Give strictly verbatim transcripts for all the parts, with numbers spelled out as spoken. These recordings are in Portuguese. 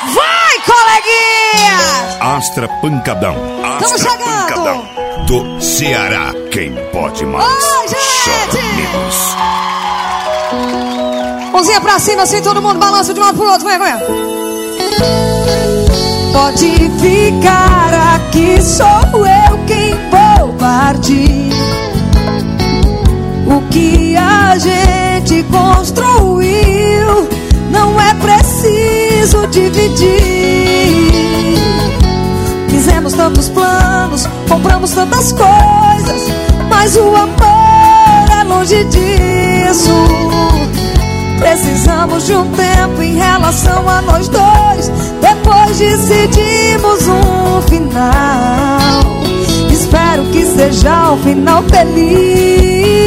Vai, coleguinha! Astra Pancadão. Estamos Astra chegando. Pancadão. Do Ceará. Quem pode mais? Oi, gente! Chora menos. Mãozinha pra cima, assim todo mundo balança de um lado pro outro. Vai, vai. Pode ficar aqui, sou eu quem vou partir. O que a gente construiu não é preciso dividir. Fizemos tantos planos, compramos tantas coisas, mas o amor é longe disso. Precisamos de um tempo em relação a nós dois. Depois decidimos um final. Espero que seja um final feliz.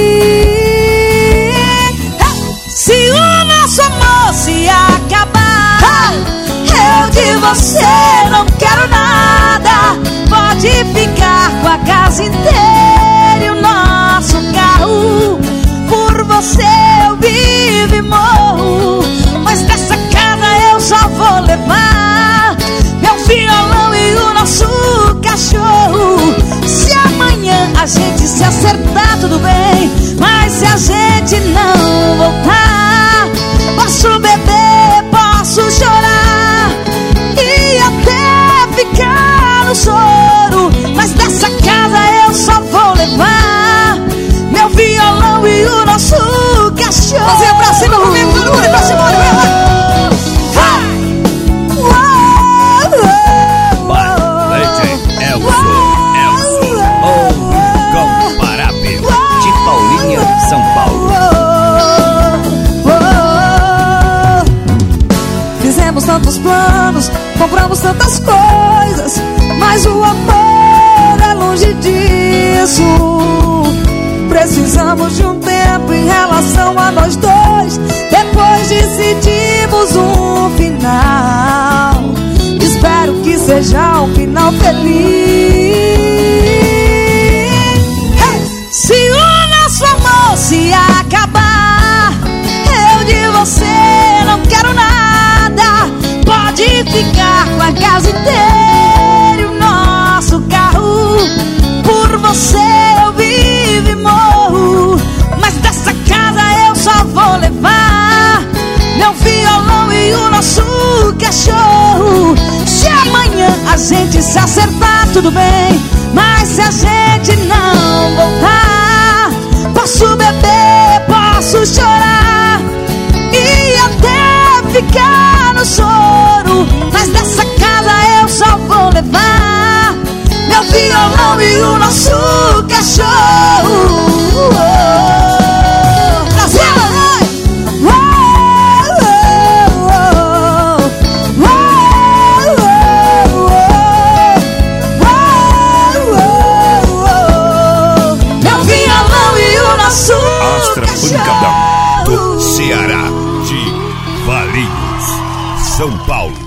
Se o nosso amor se acabar, eu de você não quero nada. Pode ficar com a casa inteira e o nosso carro. Por você eu vivo e morro, mas dessa casa eu só vou levar meu violão e o nosso cachorro. Se amanhã a gente se acertar, tudo bem, mas se a gente não voltar, posso beber, posso chorar e até ficar no choro, mas dessa casa eu só vou levar meu violão e o nosso cachorro. Fazer pra cima comigo, todo mundo pra cima, vai lá. São Paulo. Fizemos tantos planos, compramos tantas coisas, mas o amor é longe disso. Precisamos de um tempo em relação a nós dois. Depois decidimos um final. Espero que seja um final feliz. Se o nosso amor se acabar, eu de você não quero nada. Pode ficar com a casa inteira e o nosso carro. Por você eu vivo e morro, mas dessa casa eu só vou levar meu violão e o nosso cachorro. Se amanhã a gente se acertar, tudo bem, mas se a gente não voltar, posso beber, posso chorar e até ficar no choro, mas dessa casa eu só vou levar meu violão e o nosso cachorro. Astra Pancadão do Ceará, de Valinhos, São Paulo.